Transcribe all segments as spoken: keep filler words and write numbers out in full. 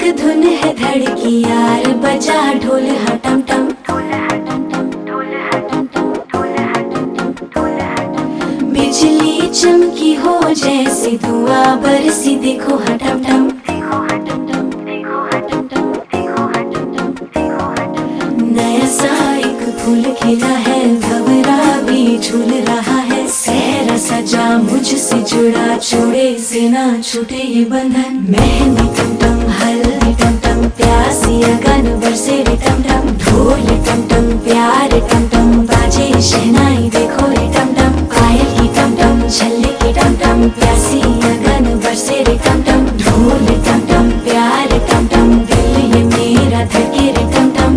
धुन है धड़की यार, बजा ढोल हटम टम। बिजली चमकी हो जैसे धुआं बरसी, देखो हटम टम। नया सा एक फूल खिला है, भंवरा भी झूल रहा है। सहरा सजा मुझसे जुड़ा, छोड़े से ना छूटे ये बंधन। मेहंदी टम टम, हल्दी टम टम, प्यासी अगन बरसे रे टम टम। ढोल टम टम, प्यार टम टम, बाजे शहनाई देखो रे टम टम। पायल की टम टम, छल्ले की टम टम, प्यासी अगन बरसे रे टम टम। ढोल टम टम, प्यार टम टम, दिल ये मेरा धड़के रे टम टम।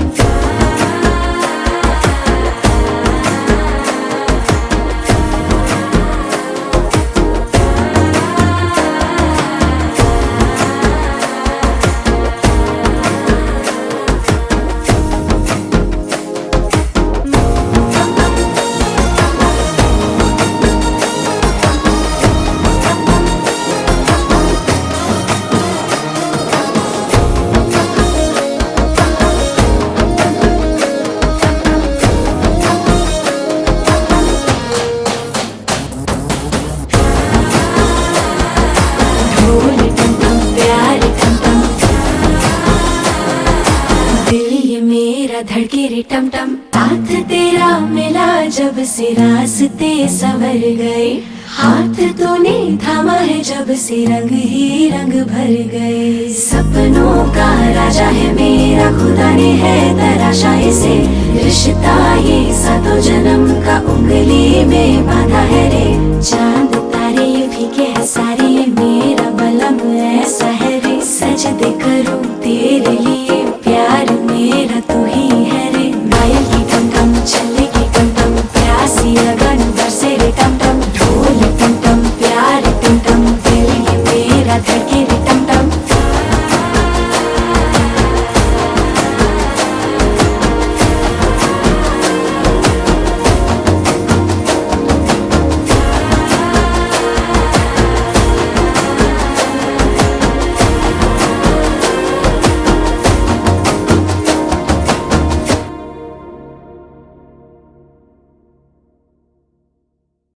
धड़के रे टम टम। हाथ तेरा मिला जब से रास्ते संवर गए, हाथ तूने थामा है जब से रंग ही रंग भर गए। सपनों का राजा है मेरा खुदा ने है तराशा इसे, रिश्ता ये सातों जन्म का उंगली में बांधा है रे। चांद तारे ये फीके है सारे,